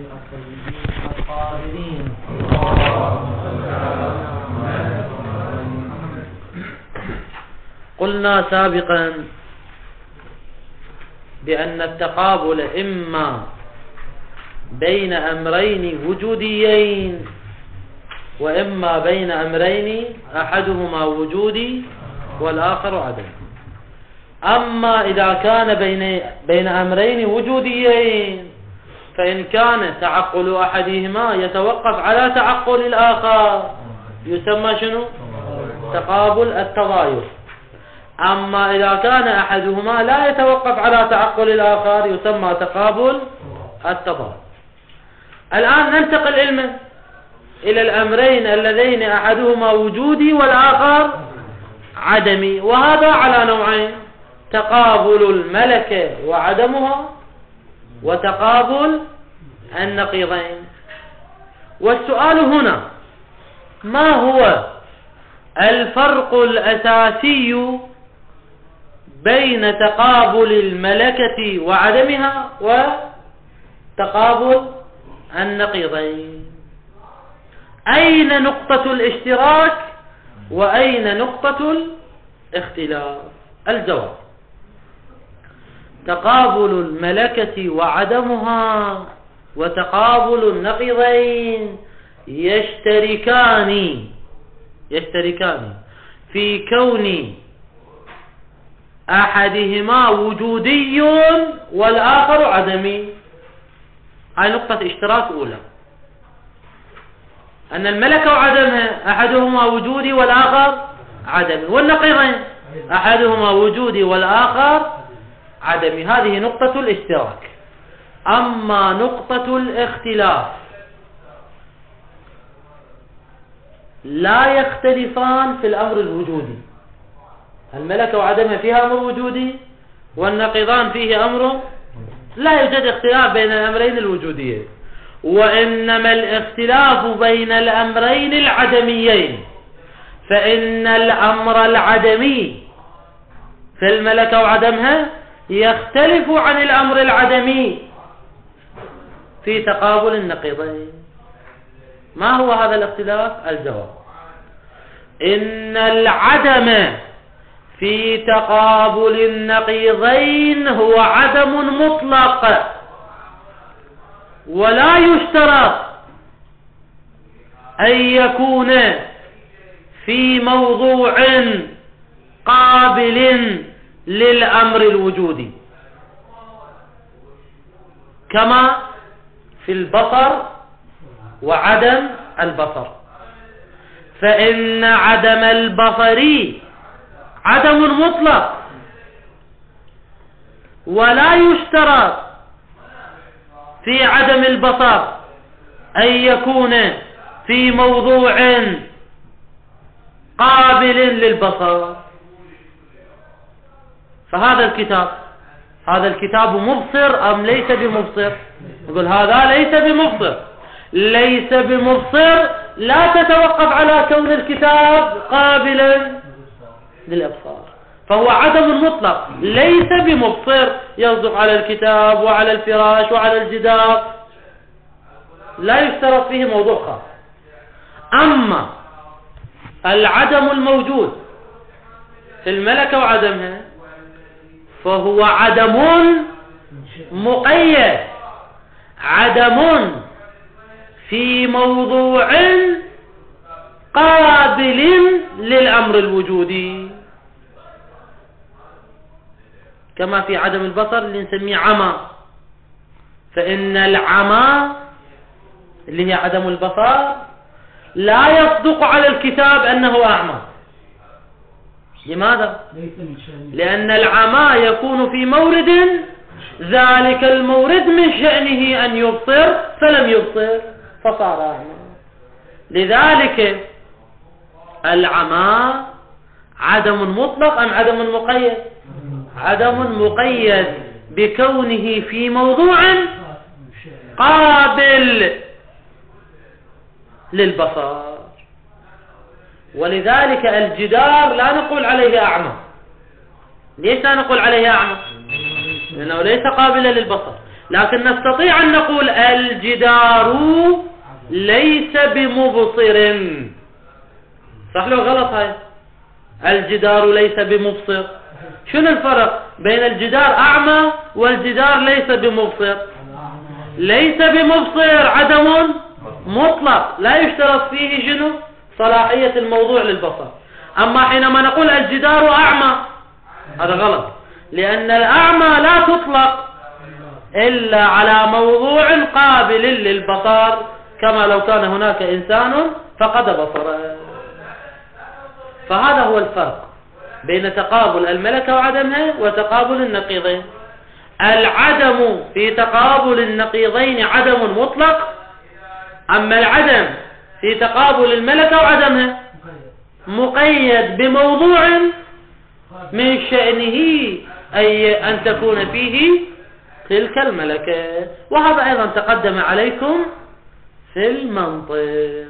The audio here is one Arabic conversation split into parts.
الطيبين الطاهرين. قلنا سابقا بأن التقابل إما بين أمرين وجوديين وإما بين أمرين أحدهما وجودي والآخر عدمي. أما إذا كان بين أمرين وجوديين فإن كان تعقل أحدهما يتوقف على تعقل الآخر يسمى شنو؟ تقابل التضايف. أما إذا كان أحدهما لا يتوقف على تعقل الآخر يسمى تقابل التضاد. الآن ننتقل إلى الأمرين اللذين أحدهما وجودي والآخر عدمي، وهذا على نوعين: تقابل الملكة وعدمها وتقابل النقيضين. والسؤال هنا: ما هو الفرق الأساسي بين تقابل الملكة وعدمها وتقابل النقيضين؟ أين نقطة الاشتراك وأين نقطة الاختلاف؟ الجواب: تقابل الملكة وعدمها وتقابل النقيضين يشتركان في كون أحدهما وجودي والآخر عدمي. هاي نقطة اشتراك أولى، أن الملكة وعدمها أحدهما وجودي والآخر عدمي، والنقيضين أحدهما وجودي والآخر عدمي. هذه نقطة الاشتراك. أما نقطة الاختلاف لا يختلفان في الأمر الوجودي. الملكة وعدمها فيها أمر وجودي والنقيضان فيه أمر، لا يوجد اختلاف بين الأمرين الوجوديين، وإنما الاختلاف بين الأمرين العدميين. فإن الأمر العدمي في الملكة وعدمها يختلف عن الأمر العدمي في تقابل النقيضين. ما هو هذا الاختلاف؟ الجواب: إن العدم في تقابل النقيضين هو عدم مطلق، ولا يشترط أن يكون في موضوع قابل للأمر الوجودي، كما في البصر وعدم البصر. فإن عدم البصر عدم مطلق، ولا يشترط في عدم البصر أن يكون في موضوع قابل للبصر. فهذا الكتاب مبصر أم ليس بمبصر؟ يقول هذا ليس بمبصر لا تتوقف على كون الكتاب قابلا للأبصار، فهو عدم مطلق ليس بمبصر، يصدق على الكتاب وعلى الفراش وعلى الجدار، لا يشترط فيه موضوع خاص. أما العدم الموجود في الملكة وعدمها فهو عدم مقيد، عدم في موضوع قابل للأمر الوجودي، كما في عدم البصر اللي نسميه عمى. فإن العمى اللي هي عدم البصر لا يصدق على الكتاب أنه أعمى. لماذا؟ لأن العمى يكون في مورد، ذلك المورد من شأنه أن يبصر فلم يبصر فصار أعمى. لذلك العمى عدم مطلق أم عدم مقيد؟ عدم مقيد بكونه في موضوع قابل للبصر. ولذلك الجدار لا نقول عليه أعمى. ليش لا نقول عليه أعمى؟ لأنه ليس قابلا للبصر. لكن نستطيع أن نقول الجدار ليس بمبصر. صح لو غلط هاي؟ الجدار ليس بمبصر. شنو الفرق بين الجدار أعمى والجدار ليس بمبصر؟ ليس بمبصر عدم مطلق لا يشترط فيه شنو؟ صلاحية الموضوع للبصر. أما حينما نقول الجدار أعمى هذا غلط، لأن الأعمى لا تطلق إلا على موضوع قابل للبصر، كما لو كان هناك إنسان فقد بصره. فهذا هو الفرق بين تقابل الملكة وعدمها وتقابل النقيضين. العدم في تقابل النقيضين عدم مطلق، أما العدم في تقابل الملكة وعدمها مقيد بموضوع من شأنه أي أن تكون فيه تلك الملكة. وهذا أيضا تقدم عليكم في المنطق.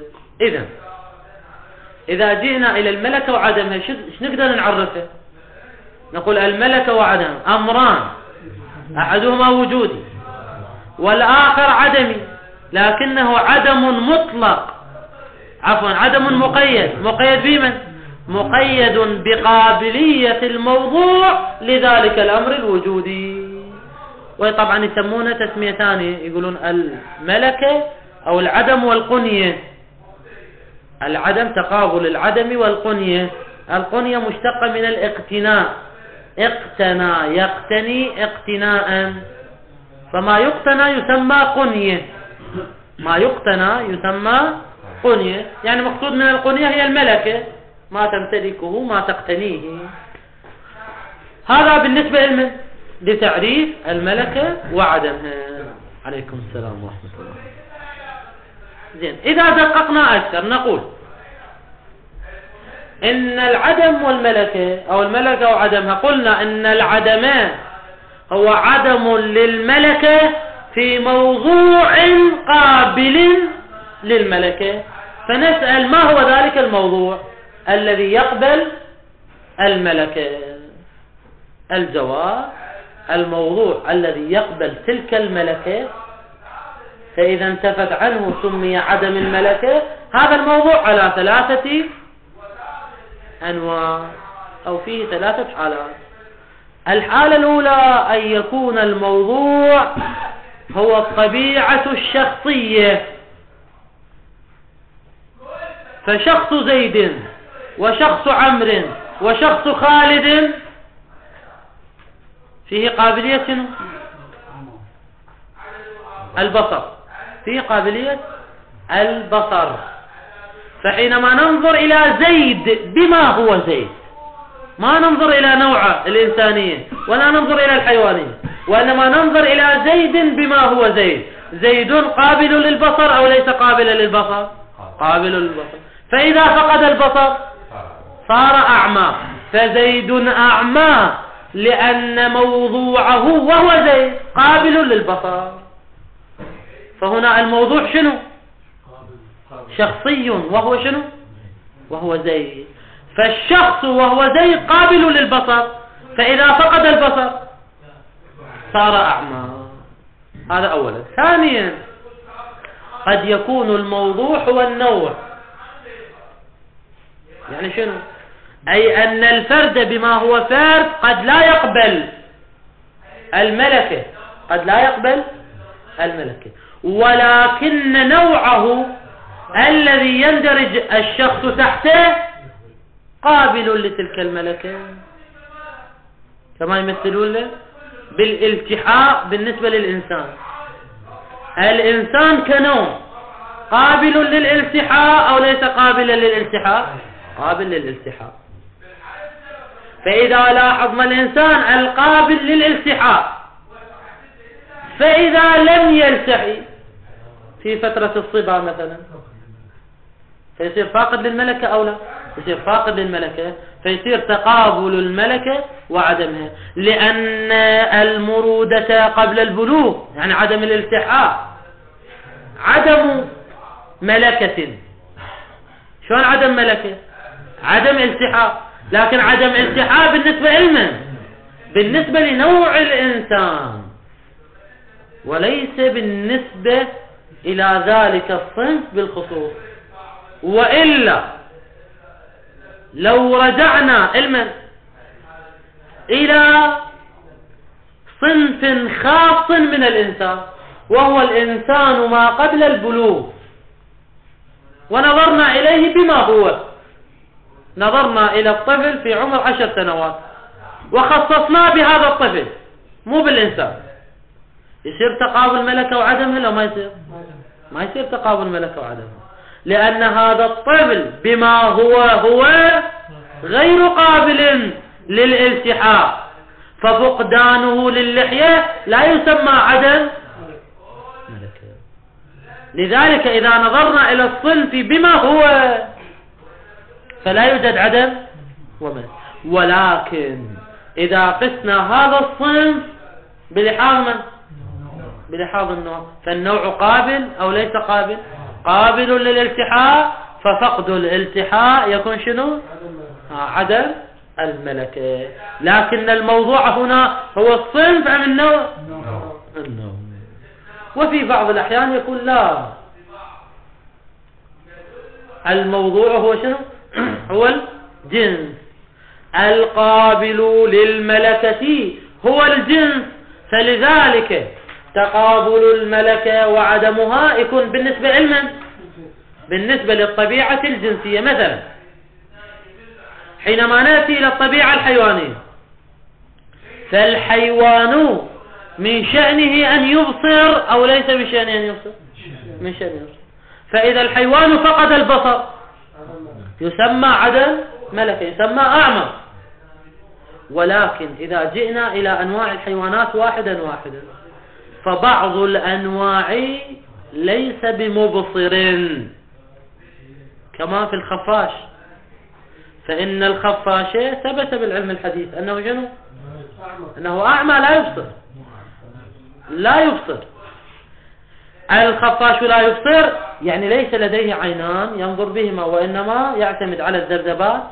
إذا جئنا إلى الملكة وعدمها ايش نقدر نعرفه؟ نقول الملكة وعدم أمران، أحدهما وجودي والآخر عدمي، لكنه عدم مطلق، عدم مقيد بمن؟ مقيد بقابلية الموضوع لذلك الأمر الوجودي. وطبعا يسمونه تسمية ثانية، يقولون الملكة أو العدم والقنية. العدم تقابل العدم والقنية. القنية مشتقة من الاقتناء، اقتنى يقتني اقتناء، فما يقتنى يسمى قنية، ما يقتنى يسمى قنية. يعني مقصود من القنية هي الملكة، ما تمتلكه ما تقتنيه. هذا بالنسبة لتعريف الملكة وعدمها. عليكم السلام ورحمة الله. زين، إذا دققنا أكثر نقول إن العدم والملكة أو الملكة وعدمها، قلنا إن العدم هو عدم للملكة في موضوع قابل للملكة. فنسأل ما هو ذلك الموضوع الذي يقبل الملكة؟ الجواب الموضوع الذي يقبل تلك الملكة، فإذا انتفت عنه سمي عدم الملكة. هذا الموضوع على 3 أنواع أو فيه 3 حالات. الحالة الأولى أن يكون الموضوع هو الطبيعة الشخصية، فشخص زيد وشخص عمرو وشخص خالد فيه قابلية البصر، فيه قابلية البصر. فحينما ننظر إلى زيد بما هو زيد، ما ننظر إلى نوعه الإنسانية ولا ننظر إلى الحيوانية، وإنما ننظر إلى زيد بما هو زيد. زيد قابل للبصر أو ليس قابلا للبصر؟ قابل للبصر. فإذا فقد البصر صار أعمى، فزيد أعمى لأن موضوعه وهو زيد قابل للبصر. فهنا الموضوع شنو؟ شخصي، وهو شنو؟ وهو زيد. فالشخص وهو زيد قابل للبصر، فإذا فقد البصر صار أعمى. هذا أولا. ثانيا، قد يكون الموضوع هو النوع. يعني شنو؟ أي أن الفرد بما هو فرد قد لا يقبل الملكة، قد لا يقبل الملكة، ولكن نوعه الذي يندرج الشخص تحته قابل لتلك الملكة، كما يمثلون له بالالتحاء. بالنسبة للإنسان، الإنسان كنوع قابل للالتحاء أو ليس قابلا للالتحاء؟ قابل للالتحاء. فإذا لاحظنا الإنسان القابل للالتحاء، فإذا لم يلتحي في فترة الصبا مثلا فيصير فاقد للملكة أو لا؟ يصير فاقد للملكة، فيصير تقابل الملكة وعدمها، لأن المرودة قبل البلوغ يعني عدم الالتحاء عدم ملكة. شلون عدم ملكة؟ عدم التحاء، لكن عدم التحاء بالنسبة لمن؟ بالنسبة لنوع الإنسان. وليس بالنسبة إلى ذلك الصنف بالخصوص. وإلا لو رجعنا إلى صنف خاص من الإنسان وهو الإنسان ما قبل البلوغ، ونظرنا إليه بما هو، نظرنا إلى الطفل في عمر 10 سنوات وخصصناه بهذا الطفل مو بالإنسان، يصير تقابل ملكة وعدمها لو ما يصير؟ ما يصير تقابل ملكة وعدمها، لأن هذا الطفل بما هو غير قابل للالتحاق، ففقدانه للحية لا يسمى عدم ملكة. لذلك إذا نظرنا إلى الصنف بما هو فلا يوجد عدم وملك. ولكن إذا قسنا هذا الصنف بلحاظ النوع، فالنوع قابل أو ليس قابل؟ قابل للالتحاق، ففقد الالتحاق يكون شنو؟ عدم الملكة. لكن الموضوع هنا هو الصنف أم النوع؟ النوع. وفي بعض الأحيان يقول لا، الموضوع هو شنو؟ هو الجنس. القابل للملكة هو الجنس، فلذلك تقابل الملكة وعدمها يكون بالنسبة علما بالنسبة للطبيعة الجنسية. مثلا حينما نأتي إلى الطبيعة الحيوانية، فالحيوان من شأنه أن يبصر أو ليس من شأنه أن يبصر؟ من شأنه يبصر. فإذا الحيوان فقد البصر يسمى عدم ملكة، يسمى أعمى. ولكن إذا جئنا إلى أنواع الحيوانات واحدا فبعض الأنواع ليس بمبصر، كما في الخفاش، فإن الخفاش ثبت بالعلم الحديث أنه شنو؟ أنه أعمى لا يبصر. الخفاش لا يبصر يعني ليس لديه عينان ينظر بهما، وإنما يعتمد على الذبذبات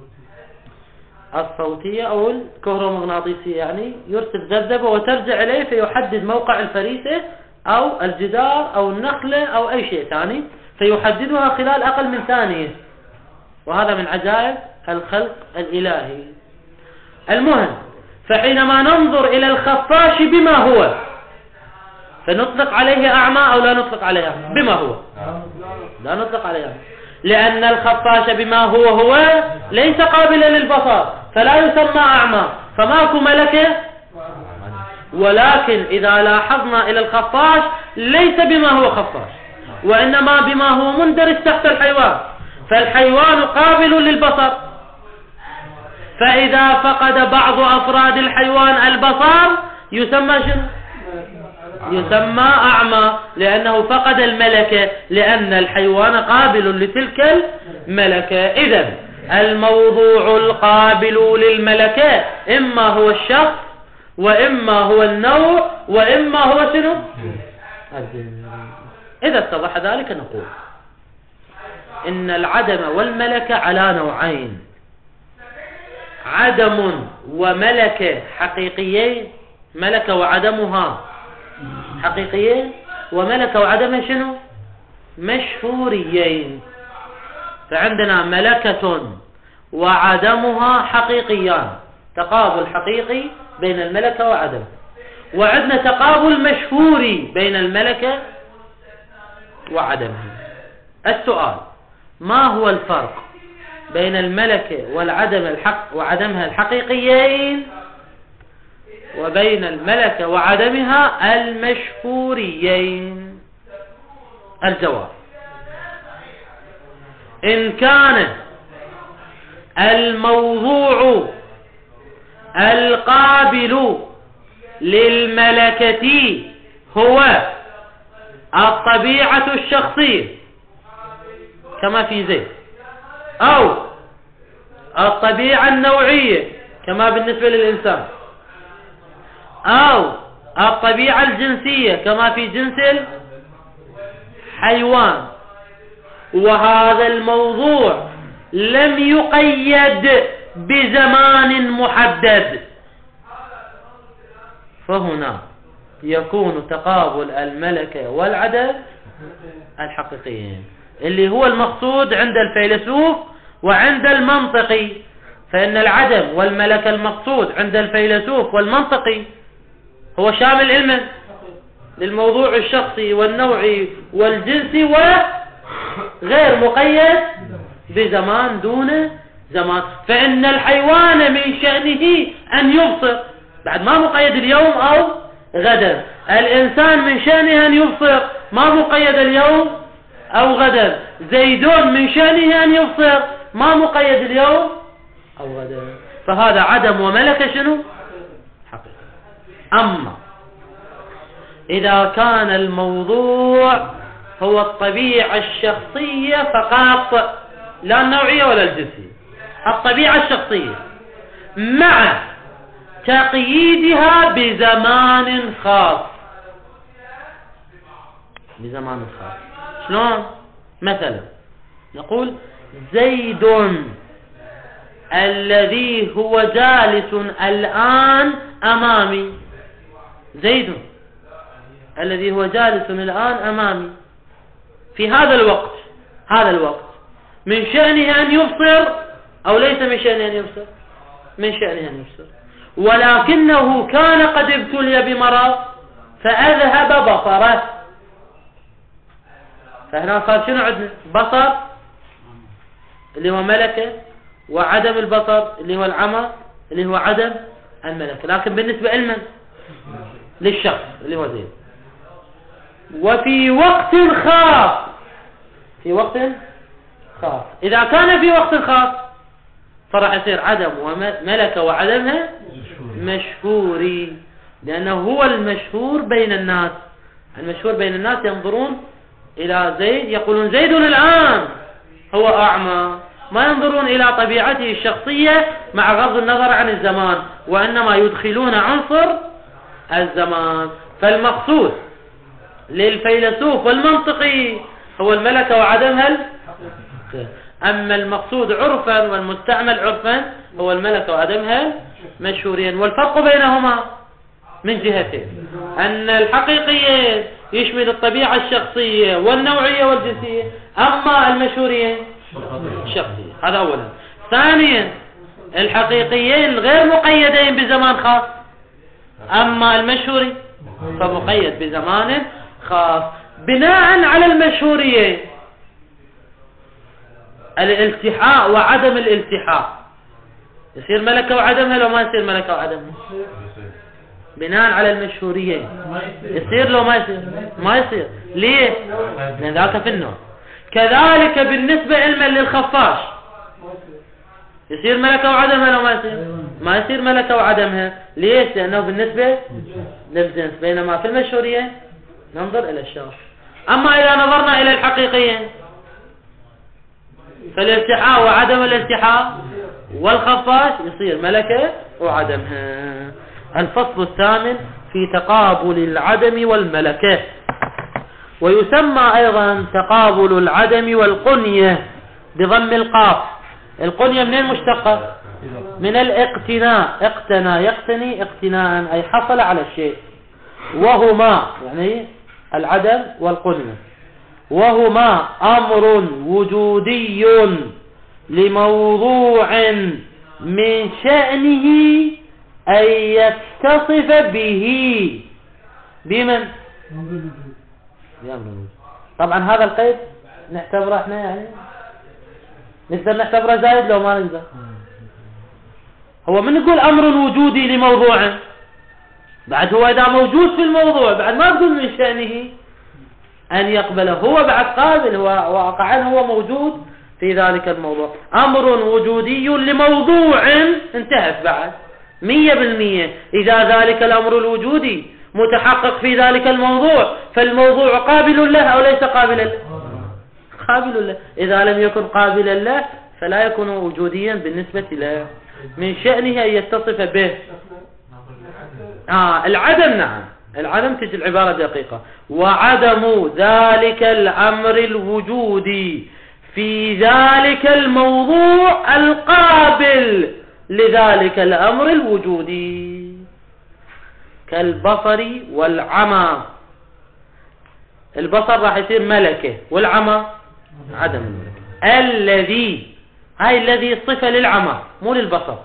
الصوتية أو الكهرومغناطيسية، يعني يرسل ذبذبة وترجع إليه فيحدد موقع الفريسة أو الجدار أو النخلة أو أي شيء ثاني، فيحددها خلال أقل من ثانية. وهذا من عجائب الخلق الإلهي. المهم، فحينما ننظر إلى الخفاش بما هو فنطلق عليه أعمى أو لا نطلق عليه أعمى؟ بما هو لا نطلق عليه أعمى، لأن الخفاش بما هو ليس قابلا للبصر فلا يسمى أعمى، فماكو ملكة. ولكن إذا لاحظنا إلى الخفاش ليس بما هو خفاش، وإنما بما هو مندرج تحت الحيوان، فالحيوان قابل للبصر، فإذا فقد بعض أفراد الحيوان البصر يسمى شنو؟ يسمى أعمى، لأنه فقد الملكة، لأن الحيوان قابل لتلك الملكة. إذن الموضوع القابل للملكة إما هو الشخص، وإما هو النوع، وإما هو شنو؟ إذا اتضح ذلك نقول إن العدم والملكة على نوعين: عدم وملكة حقيقيين، ملكة وعدمها حقيقيين، وملكة وعدمها شنو؟ مشهوريين. فعندنا ملكة وعدمها حقيقيان، تقابل حقيقي بين الملكة وعدمها، وعندنا تقابل مشهوري بين الملكة وعدمها. السؤال: ما هو الفرق بين الملكة وعدمها الحقيقيين وبين الملكة وعدمها المشهوريين؟ الجواب: إن كان الموضوع القابل للملكة هو الطبيعة الشخصية كما في زيد، أو الطبيعة النوعية كما بالنسبة للإنسان، أو الطبيعة الجنسية كما في جنس الحيوان، وهذا الموضوع لم يقيد بزمان محدد، فهنا يكون تقابل الملكة والعدم الحقيقيين، اللي هو المقصود عند الفيلسوف وعند المنطقي. فإن العدم والملكة المقصود عند الفيلسوف والمنطقي هو شامل علما للموضوع الشخصي والنوعي والجنسي وغير مقيد بزمان دون زمان. فإن الحيوان من شأنه أن يبصر، بعد ما مقيد اليوم أو غدا. الإنسان من شأنه أن يبصر، ما مقيد اليوم أو غدا. زيدون من شأنه أن يبصر، ما مقيد اليوم أو غدا. فهذا عدم وملكة شنو؟ حقيقة. أما إذا كان الموضوع هو الطبيعة الشخصية فقط، لا النوعية ولا الجنسية، الطبيعة الشخصية مع تقييدها بزمان خاص. بزمان خاص شلون؟ مثلا نقول زيد الذي هو جالس الآن أمامي. زيد الذي هو جالس الآن أمامي في هذا الوقت، هذا الوقت من شأنه أن يبصر أو ليس من شأنه أن يبصر؟ من شأنه أن يبصر، ولكنه كان قد ابتلي بمرض فأذهب بصره. فهنا صار شنو عندنا؟ بصر اللي هو ملكة، وعدم البصر اللي هو العمى اللي هو عدم الملكة. لكن بالنسبة لمن؟ للشخص اللي هو زيد. وفي وقت خاص، في وقت خاص، إذا كان في وقت خاص فراح يصير عدم وملكة وعدمها مشهوري، لأنه هو المشهور بين الناس. المشهور بين الناس ينظرون إلى زيد يقولون زيد الآن هو أعمى، ما ينظرون إلى طبيعته الشخصية مع غض النظر عن الزمان، وإنما يدخلون عنصر الزمان. فالمقصود للفيلسوف والمنطقي هو الملكة وعدمها. أما المقصود عرفا والمستعمل عرفا هو الملكة وعدمها مشهورين. والفرق بينهما من جهتين، أن الحقيقيين يشمل الطبيعة الشخصية والنوعية والجنسية، أما المشهورين الشخصية. هذا أولا. ثانيا الحقيقيين غير مقيدين بزمان خاص، أما المشهوري فمقيد بزمان خاص. بناء على المشهوريين الالتحاء وعدم الالتحاء يصير ملكة وعدمها لو ما يصير ملكة وعدمها؟ بناء على المشهوريين يصير لو ما يصير؟ ما يصير. ليه؟ لأن ذاك في النوع. كذلك بالنسبة علما للخفاش يصير ملكة وعدمها لو ما يصير؟ ما يصير ملكة وعدمها. ليش؟ لأنه بالنسبة للجنس. بينما في المشهوريين ننظر إلى الشخص. أما إذا نظرنا إلى الحقيقيين فالالتحاء وعدم الالتحاء والخفاش يصير ملكة وعدمها. الفصل الثامن في تقابل العدم والملكة. ويسمى أيضا تقابل العدم والقنية بضم القاف. القنية من المشتقة؟ من الاقتناء. اقتنى يقتني اقتناء أي حصل على الشيء. وهما يعني العدم والقنية، وهما أمر وجودي لموضوع من شأنه أن يتصف به. بمن؟ طبعا هذا القيد نعتبره احنا يعني نقدر نعتبره زائد لو ما نقدر. هو من يقول أمر وجودي لموضوع، بعد هو إذا موجود في الموضوع بعد ما تقول من شأنه أن يقبله، هو بعد قابل، هو واقعا هو موجود في ذلك الموضوع. أمر وجودي لموضوع انتهت بعد 100%. إذا ذلك الأمر الوجودي متحقق في ذلك الموضوع فالموضوع قابل له أو ليس قابلا له؟ قابل له. إذا لم يكن قابلا له فلا يكون وجوديا بالنسبة له. من شأنه أن يتصف به. العدم. نعم العدم تجي العبارة دقيقة. وعدم ذلك الأمر الوجودي في ذلك الموضوع القابل لذلك الأمر الوجودي. كالبصر والعمى. البصر راح يصير ملكة والعمى عدم الملكة. الذي، هاي الذي صفة للعمى مو للبصر.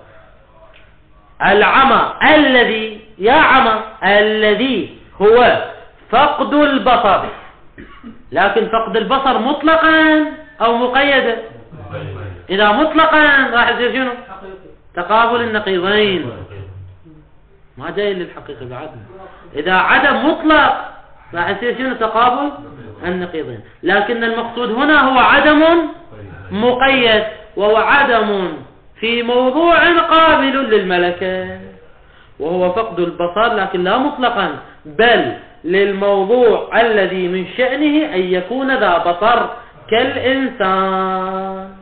العمى الذي، يا عمى، الذي هو فقد البصر. لكن فقد البصر مطلقا أو مقيدا؟ إذا مطلقا راح يصير شنو؟ تقابل النقيضين، ما جاي للحقيقة بعد. إذا عدم مطلق راح يصير شنو؟ تقابل النقيضين. لكن المقصود هنا هو عدم مقيد، وهو عدم في موضوع قابل للملكة، وهو فقد البصر، لكن لا مطلقا، بل للموضوع الذي من شأنه أن يكون ذا بصر كالإنسان.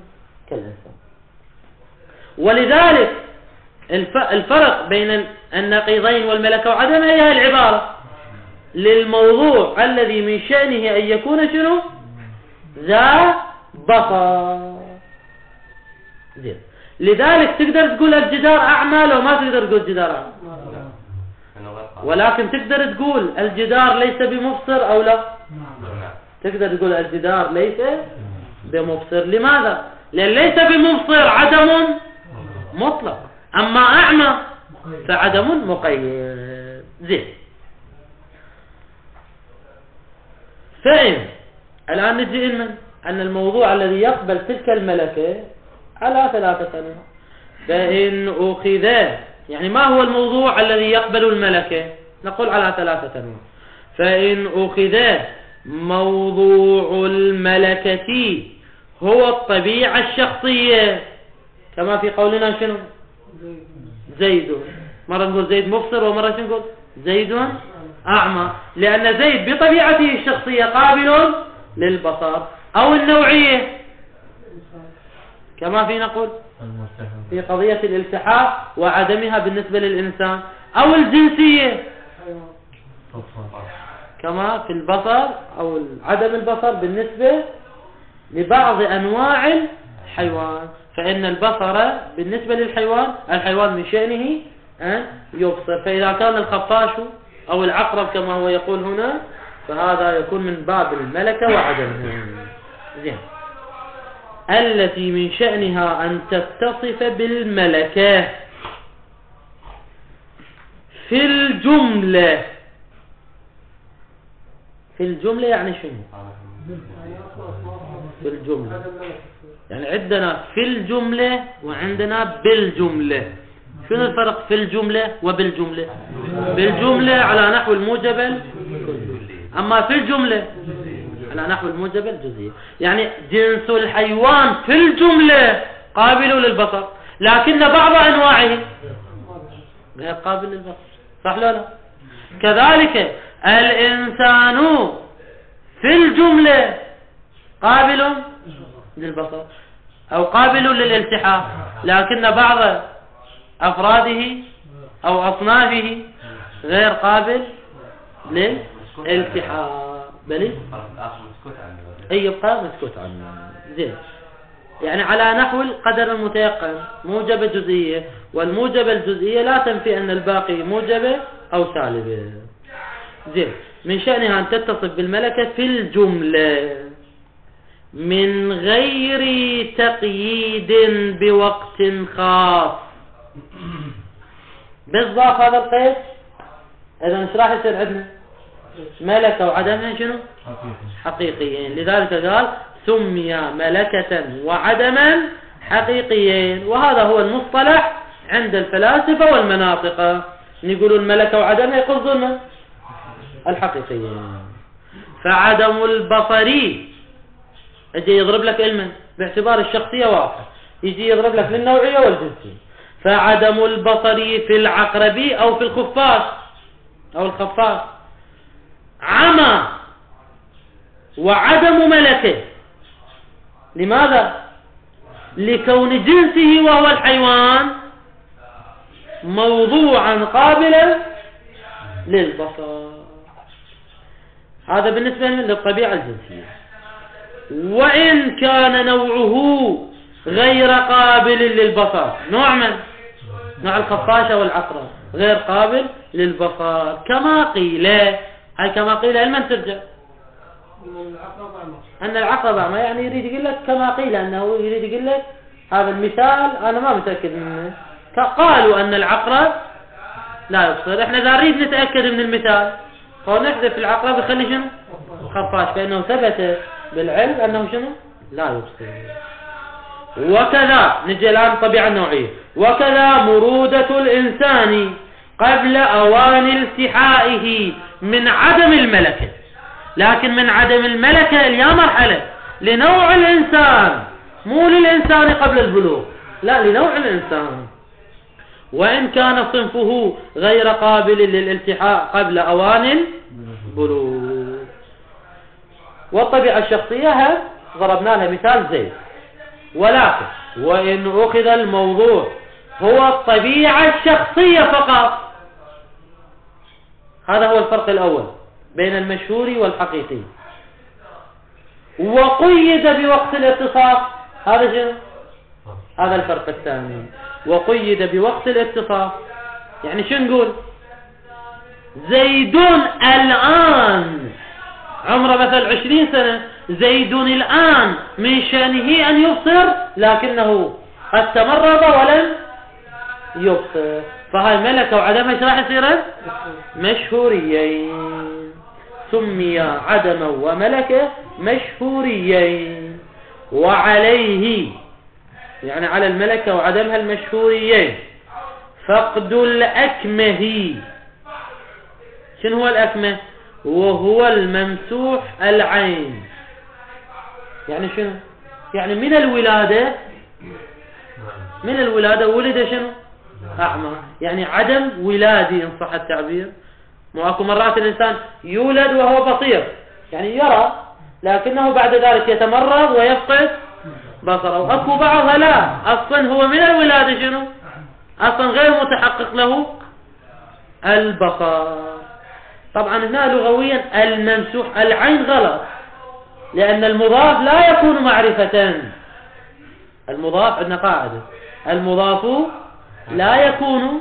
ولذلك الفرق بين النقيضين والملكة وعدمها هي العبارة للموضوع الذي من شأنه أن يكون شنو؟ ذا بصر. زين. لذلك تقدر تقول الجدار أعمى لو ما تقدر تقول الجدار أعمى، ولكن تقدر تقول الجدار ليس بمبصر أو لا؟ تقدر تقول الجدار ليس بمبصر. لماذا؟ لأن ليس بمبصر عدم مطلق، أما أعمى فعدم مقيد. زين. فإن الآن نجي إلنا أن الموضوع الذي يقبل تلك الملكة على ثلاثة أنواع. فإن أخذ، يعني ما هو الموضوع الذي يقبل الملكة؟ نقول على ثلاثة أنواع. فإن أخذ موضوع الملكة هو الطبيعة الشخصية، كما في قولنا شنو؟ زيد. مرة نقول زيد مبصر، ومرة شنو نقول؟ زيد أعمى، لأن زيد بطبيعته الشخصية قابل للبصر. أو النوعية، كما في نقول في قضية الالتحاق وعدمها بالنسبة للإنسان. أو الجنسية، كما في البصر أو عدم البصر بالنسبة لبعض أنواع الحيوان. فإن البصر بالنسبة للحيوان، الحيوان من شأنه أن يبصر. فإذا كان الخفاش أو العقرب كما هو يقول هنا، فهذا يكون من باب الملكة وعدمها. زين. التي من شأنها أن تتصف بالملكة في الجملة. في الجملة يعني شنو؟ في الجملة يعني عندنا في الجملة وعندنا بالجملة. شنو الفرق في الجملة وبالجملة؟ بالجملة على نحو الموجب الكلي، أما في الجملة على نحو الموجب الجزئي. يعني جنس الحيوان في الجملة قابل للبصر، لكن بعض أنواعه غير قابل للبصر. صح لا لا؟ كذلك الإنسان في الجملة قابل للبصر أو قابل للالتحاق، لكن بعض أفراده أو أصنافه غير قابل للالتحاق، بل أي يبقى مسكوت عنه. زين. يعني على نحو القدر المتيقن موجبة جزئية، والموجبة الجزئية لا تنفي أن الباقي موجبة أو سالبة. زين. من شأنها أن تتصف بالملكة في الجملة من غير تقييد بوقت خاص. بالضبط هذا القيد. إذا ايش راح يصير عندنا؟ ملكة وعدمها شنو؟ حقيقيين. لذلك قال سمي ملكة وعدما حقيقيين، وهذا هو المصطلح عند الفلاسفة والمناطق. يقولون الملكة وعدمها يقول ظلم الحقيقيين. فعدم البصري يجي يضرب لك علما باعتبار الشخصية واضحة، يجي يضرب لك للنوعية والجنسية. فعدم البصري في العقربي أو في الخفاش أو الخفاش عمى وعدم ملكه. لماذا؟ لكون جنسه وهو الحيوان موضوعا قابلا للبصر. هذا بالنسبة للطبيعة الجنسية. وإن كان نوعه غير قابل للبصر، نوع من نوع الخفاشة والعقرب غير قابل للبصر كما قيل. هاي كما قيل لمن ترجع؟ أن العقرب أعمى، يعني يريد يقول لك كما قيل، أنه يريد يقول لك هذا المثال أنا ما متأكد منه. قالوا أن العقرب لا يبصر، احنا إذا نريد نتأكد من المثال فنحذف العقرب يخلي شنو؟ خفاش، فإنه ثبت بالعلم أنه شنو؟ لا يبصر. وكذا نجي الآن الطبيعة النوعية. وكذا مرودة الإنسان قبل أوان التحائه من عدم الملكة، لكن من عدم الملكة إلى مرحلة لنوع الإنسان، مو للإنسان قبل البلوغ، لا لنوع الإنسان، وإن كان صنفه غير قابل للالتحاء قبل أوان البلوغ. والطبيعة الشخصية ضربنا لها مثال زيد. ولكن وإن أخذ الموضوع هو الطبيعة الشخصية فقط، هذا هو الفرق الأول بين المشهور والحقيقي، وقيد بوقت الاتصاف، هذا شنو؟ هذا الفرق الثاني. وقيد بوقت الاتصاف يعني شو نقول؟ زيد الآن عمره مثل 20 سنة، زيد الآن من شأنه أن يبصر، لكنه قد تمرض ولم يبصر، فهاي ملكة وعدم ايش راح يصير؟ مشهوريين. سمي عدما وملكة مشهوريين. وعليه يعني على الملكة وعدمها المشهوريين فقد الأكمه. شنو هو الأكمه؟ وهو الممسوح العين. يعني شنو؟ يعني من الولادة ولد شنو؟ أعمى، يعني عدم ولادي إن صح التعبير. اكو مرات الإنسان يولد وهو بصير، يعني يرى، لكنه بعد ذلك يتمرض ويفقد بصره. واكو بعضها لا، أصلا هو من الولادة شنو؟ أصلا غير متحقق له البصر. طبعا هنا لغويا الممسوح العين غلط، لأن المضاف لا يكون معرفة. المضاف عندنا قاعدة، المضاف لا يكون،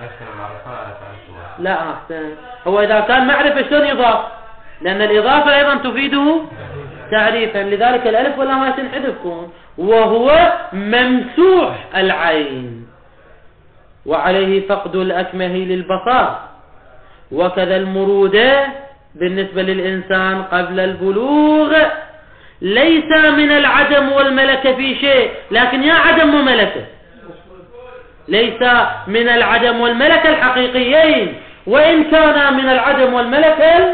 لا أحسن، هو إذا كان معرفة شلون يضاف؟ لأن الإضافة أيضا تفيده تعريفا، لذلك الألف ولا ما تنحذفكم. وهو ممسوح العين. وعليه فقد الأكمه للبصر. وكذا المرودة بالنسبة للإنسان قبل البلوغ ليس من العدم والملكة في شيء، لكن يا عدم وملكة، ليس من العدم والملكة الحقيقيين، وإن كان من العدم والملكة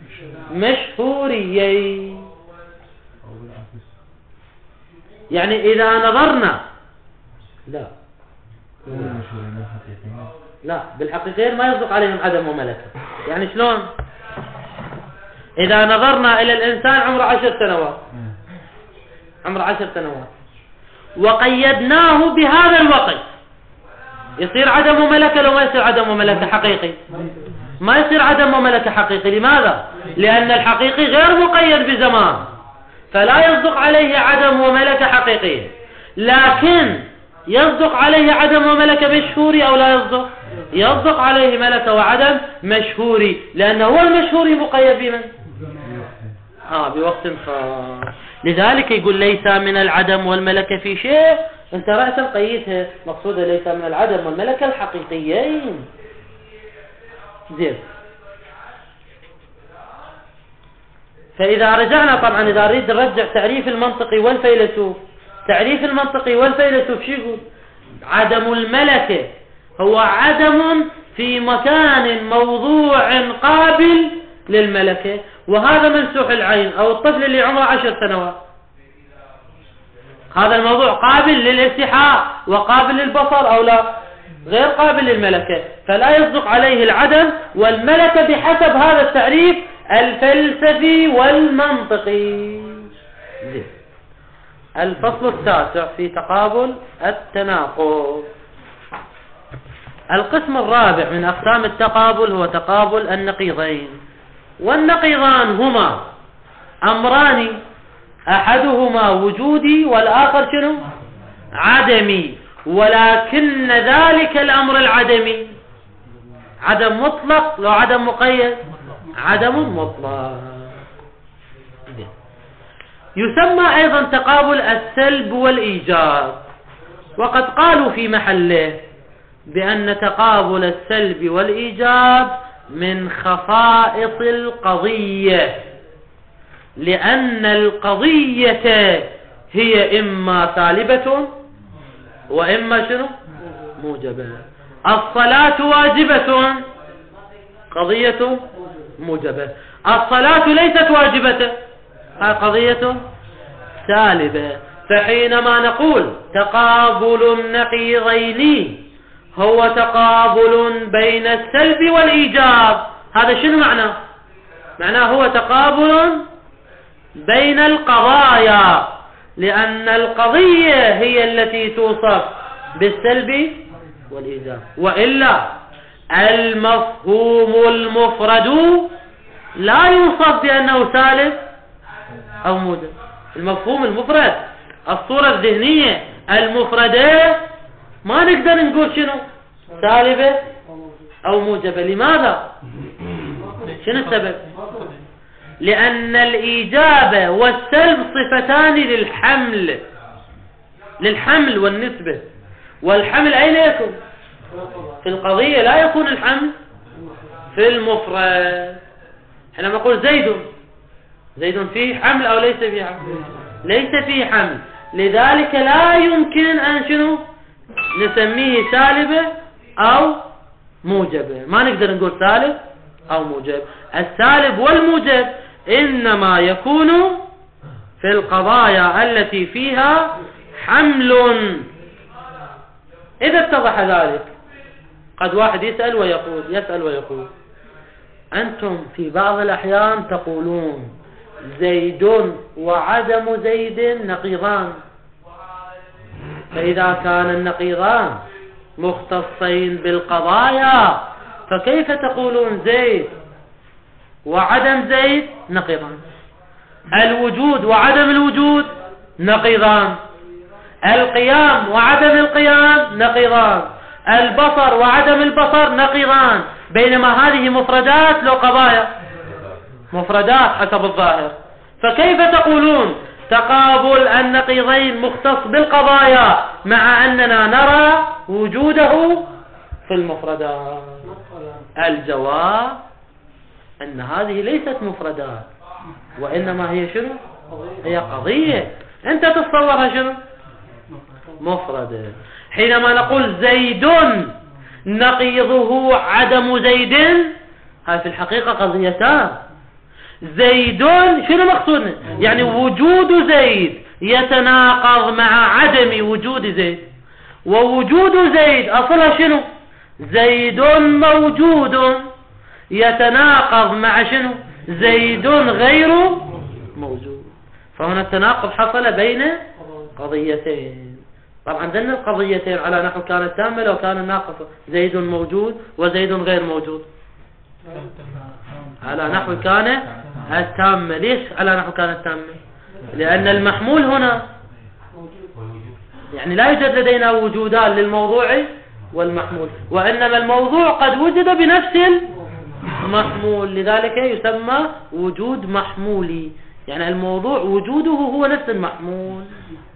المشهوريين. يعني إذا نظرنا لا بالحقيقيين ما يصدق عليهم عدم وملكة. يعني شلون؟ إذا نظرنا إلى الإنسان عمره 10 سنوات، عمره 10 سنوات وقيدناه بهذا الوقت، يصير عدم وملكة لو ما يصير عدم وملكة حقيقي؟ ما يصير عدم وملكة حقيقي. لماذا؟ لأن الحقيقي غير مقيد بزمان، فلا يصدق عليه عدم وملكة حقيقية. لكن يصدق عليه عدم وملكة مشهوري أو لا يصدق؟ يصدق عليه ملكة وعدم مشهوري، لأنه هو المشهوري مقيد بمن؟ بوقت خاص. لذلك يقول ليس من العدم والملكة في شيء، انت رأسا قيدها، مقصودة ليس من العدم والملكة الحقيقيين. زين. فإذا رجعنا، طبعا إذا نريد نرجع تعريف المنطقي والفيلسوف، تعريف المنطقي والفيلسوف شو يقول؟ عدم الملكة هو عدم في مكان موضوع قابل للملكة، وهذا ممسوح العين أو الطفل اللي عمره 10 سنوات، هذا الموضوع قابل للالتحاء وقابل للبصر أو لا؟ غير قابل للملكة، فلا يصدق عليه العدم والملكة بحسب هذا التعريف الفلسفي والمنطقي. الفصل التاسع في تقابل التناقض. القسم الرابع من أقسام التقابل هو تقابل النقيضين. والنقيضان هما أمران، أحدهما وجودي والآخر شنو؟ عدمي. ولكن ذلك الأمر العدمي عدم مطلق لو عدم مقيد عدم مطلق. يسمى أيضا تقابل السلب والإيجاب، وقد قالوا في محله بأن تقابل السلب والإيجاب من خصائص القضية، لأن القضية هي إما سالبة وإما شنو موجبة. الصلاة واجبة، قضية موجبة. الصلاة ليست واجبة، هذه قضية سالبة. فحينما نقول تقابل النقيضين هو تقابل بين السلب والإيجاب، هذا شنو معناه؟ معناه هو تقابل بين القضايا، لأن القضية هي التي توصف بالسلب والإيجاب، وإلا المفهوم المفرد لا يوصف بأنه سالب أو موجب. المفهوم المفرد، الصورة الذهنية المفردة، ما نقدر نقول شنو سالبة أو موجبة. لماذا؟ شنو السبب؟ لأن الإيجاب والسلب صفتان للحمل والنسبة، والحمل أين يكون؟ في القضية، لا يكون الحمل في المفرد. احنا نقول زيد فيه حمل أو ليس فيه حمل؟ ليس فيه حمل، لذلك لا يمكن أن شنو نسميه سالبة أو موجبة. ما نقدر نقول سالب أو موجب. السالب والموجب إنما يكون في القضايا التي فيها حمل. إذا اتضح ذلك، قد واحد يسأل ويقول أنتم في بعض الأحيان تقولون زيد وعدم زيد نقيضان، فإذا كان النقيضان مختصين بالقضايا فكيف تقولون زيد وعدم زيد نقيضان؟ الوجود وعدم الوجود نقيضان، القيام وعدم القيام نقيضان، البصر وعدم البصر نقيضان، بينما هذه مفردات لو قضايا، مفردات حسب الظاهر. فكيف تقولون تقابل النقيضين مختص بالقضايا مع أننا نرى وجوده في المفردات؟ الجواب أن هذه ليست مفردات، وإنما هي شنو؟ هي قضية. أنت تتصورها شنو؟ مفردة. حينما نقول زيد نقيضه عدم زيد، هذه في الحقيقة قضيتان. زيد شنو مقصودنا؟ يعني وجود زيد يتناقض مع عدم وجود زيد، ووجود زيد أصلها شنو؟ زيد موجود يتناقض مع شنو؟ زيد غير موجود. فهنا التناقض حصل بين قضيتين. طبعا عندنا القضيتين على نحو كانت تامة لو كان الناقص زيد موجود وزيد غير موجود، على نحو كان التامة. ليش على نحو كان التامة؟ لأن المحمول هنا يعني لا يوجد لدينا وجودان للموضوع والمحمول، وإنما الموضوع قد وجد بنفس المحمول، لذلك يسمى وجود محمولي، يعني الموضوع وجوده هو نفس المحمول.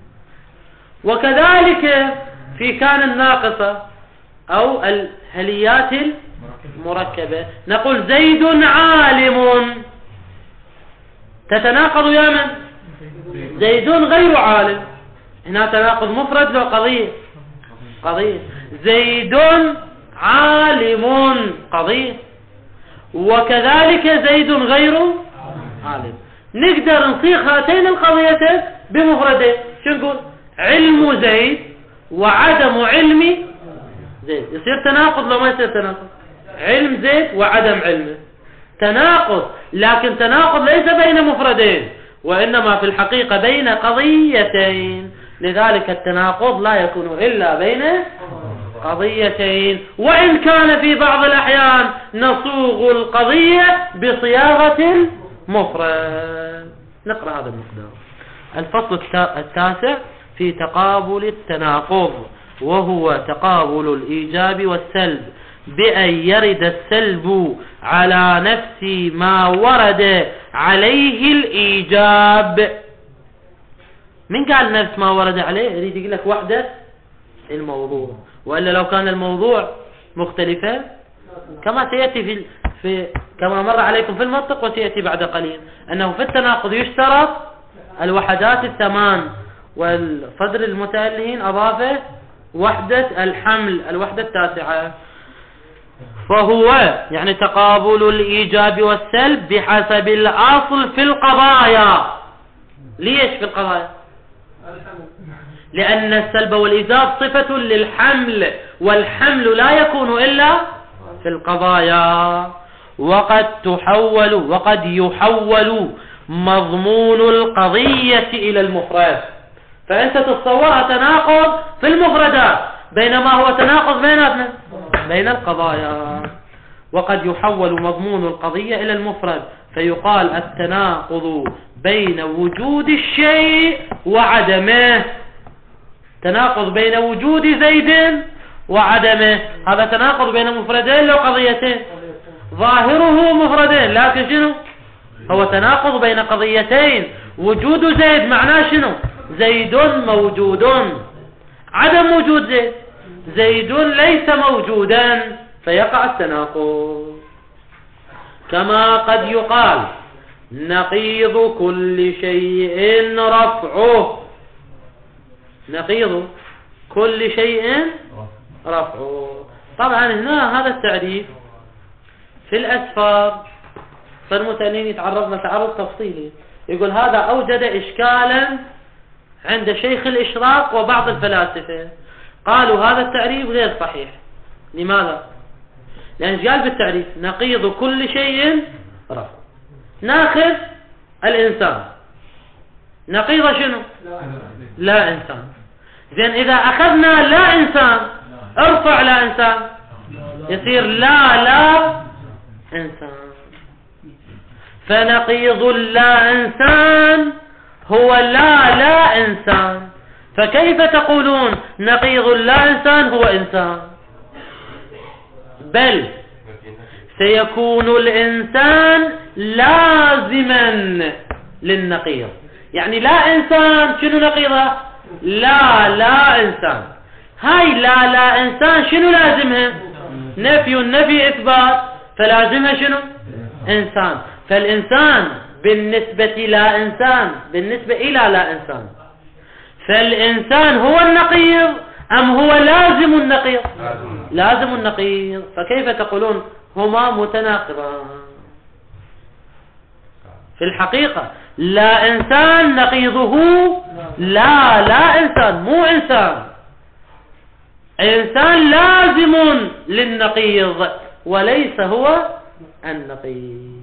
وكذلك في كان الناقصة أو الهليات المركبة نقول زيد عالم، تتناقض يا من؟ زيد غير عالم، هنا تناقض مفرد له قضية. زيد عالم قضية، وكذلك زيد غير عالم. نقدر نصيغ هاتين القضيتين بمفردين. شو نقول؟ علم زيد وعدم علم زيد. يصير تناقض لو ما يصير تناقض؟ علم زيد وعدم علمه تناقض، لكن تناقض ليس بين مفردين، وإنما في الحقيقة بين قضيتين. لذلك التناقض لا يكون إلا بين قضيتين، وإن كان في بعض الأحيان نصوغ القضية بصياغة المفرد. نقرأ هذا المقدار. الفصل التاسع في تقابل التناقض. وهو تقابل الإيجاب والسلب، بأن يرد السلب على نفس ما ورد عليه الإيجاب. من قال نفس ما ورد عليه؟ يريد يقول لك وحدة الموضوع، وإلا لو كان الموضوع مختلفة كما سيأتي كما مر عليكم في المنطق وسيأتي بعد قليل، أنه في التناقض يشترط الوحدات الثمان، والصدر المتألهين أضافه وحدة الحمل الوحدة التاسعة. فهو يعني تقابل الإيجاب والسلب بحسب الأصل في القضايا. ليش في القضايا؟ لأن السلب والإيجاب صفة للحمل، والحمل لا يكون إلا في القضايا. وقد يحول مضمون القضية إلى المفرد، فأنت تتصور تناقض في المفردات بينما هو تناقض بين القضايا. وقد يحول مضمون القضية إلى المفرد، فيقال التناقض بين وجود الشيء وعدمه، تناقض بين وجود زيد وعدمه، هذا تناقض بين مفردين لو قضيتين، ظاهره مفردين لكن شنو هو تناقض بين قضيتين. وجود زيد معناه شنو؟ زيد موجود، عدم وجود زيد ليس موجودا، فيقع التناقض. كما قد يقال نقيض كل شيء رفعه، نقيض كل شيء رفعه. طبعا هنا هذا التعريف في الأسفار فالمتألهين يتعرض تعرض تفصيلي، يقول هذا أوجد إشكالا عند شيخ الإشراق وبعض الفلاسفة، قالوا هذا التعريف غير صحيح. لماذا؟ لأن قال بالتعريف نقيض كل شيء رفع، ناخذ الإنسان نقيض شنو؟ لا إنسان. زين إذا أخذنا لا إنسان ارفع لا إنسان يصير لا إنسان، فنقيض لا إنسان هو لا إنسان، فكيف تقولون نقيض لا إنسان هو إنسان؟ بل سيكون الإنسان لازما للنقيض. يعني لا إنسان شنو نقيضه؟ لا إنسان. هاي لا إنسان شنو لازمها؟ نفي إثبات، فلازمها شنو؟ إنسان. فالإنسان بالنسبة لا إنسان بالنسبة إلى لا إنسان، فالإنسان هو النقيض أم هو لازم النقيض؟ لازم النقيض. فكيف تقولون هما متناقضان؟ في الحقيقة لا إنسان نقيضه لا إنسان، مو إنسان. إنسان لازم للنقيض وليس هو النقيض.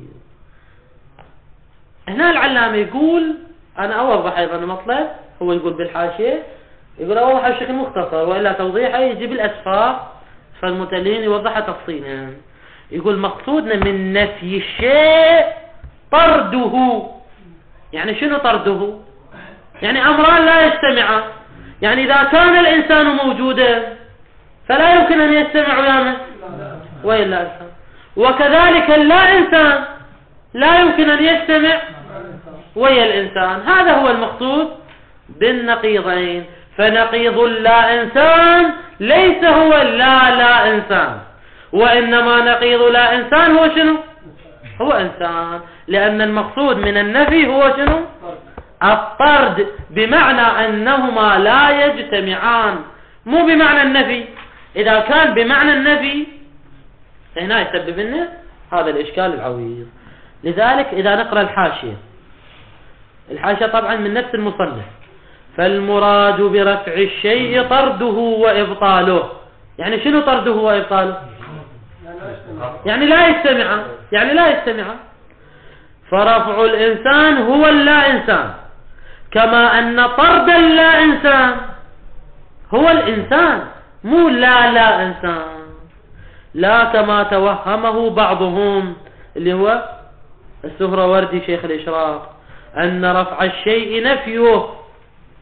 هنا العلامة يقول، أنا أوضح أيضا المطلب، هو يقول بالحاشية، يقول أوضح بشكل مختصر وإلا توضيحه يجي بالأسفار، فالمتألهين يوضحها تفصيلا. يقول مقصودنا من نفي الشيء طرده. يعني شنو طرده؟ يعني أمران لا يجتمعان. يعني إذا كان الإنسان موجودا فلا يمكن أن يجتمع وإلا إنسان، وكذلك لا إنسان لا يمكن أن يجتمع ويا الإنسان. هذا هو المقصود بالنقيضين. فنقيض لا إنسان ليس هو لا إنسان، وإنما نقيض لا إنسان هو شنو؟ هو إنسان. لأن المقصود من النفي هو شنو؟ الطرد، بمعنى أنهما لا يجتمعان، مو بمعنى النفي. إذا كان بمعنى النفي هنا يسبب لنا هذا الإشكال العويض. لذلك إذا نقرأ الحاشية طبعا من نفس المصنف، فالمراد برفع الشيء طرده وإبطاله. يعني شنو طرده وإبطاله؟ يعني لا يجتمع. فرفع الإنسان هو اللا إنسان، كما أن طرد اللا إنسان هو الإنسان، مو لا إنسان. لا كما توهمه بعضهم اللي هو السهروردي شيخ الإشراق، أن رفع الشيء نفيه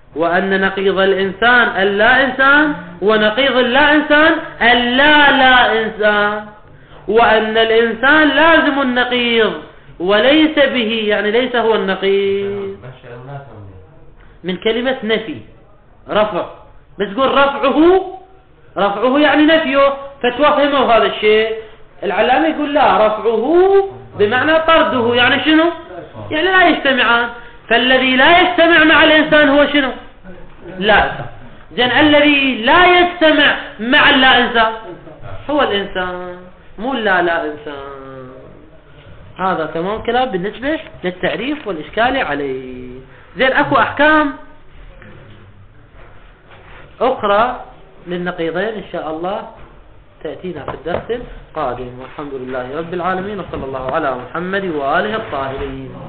وأن نقيض الإنسان اللا إنسان، ونقيض اللا إنسان لا إنسان، وأن الإنسان لازم النقيض وليس به، يعني ليس هو النقيض. من كلمة نفي رفع، بس تقول رفعه يعني نفيه، فتوهمه هذا الشيء. العلامة يقول لا، رفعه بمعنى طرده، يعني شنو؟ يعني لا يجتمعان. فالذي لا يجتمع مع الإنسان هو شنو؟ لا. إذن الذي لا يجتمع مع اللا إنسان هو الإنسان، مو لا إنسان. هذا تمام كلام بالنسبة للتعريف والإشكال عليه. زين، أكو أحكام أخرى للنقيضين إن شاء الله تأتينا في الدرس القادم، والحمد لله رب العالمين، وصلى الله على محمد وآله الطاهرين.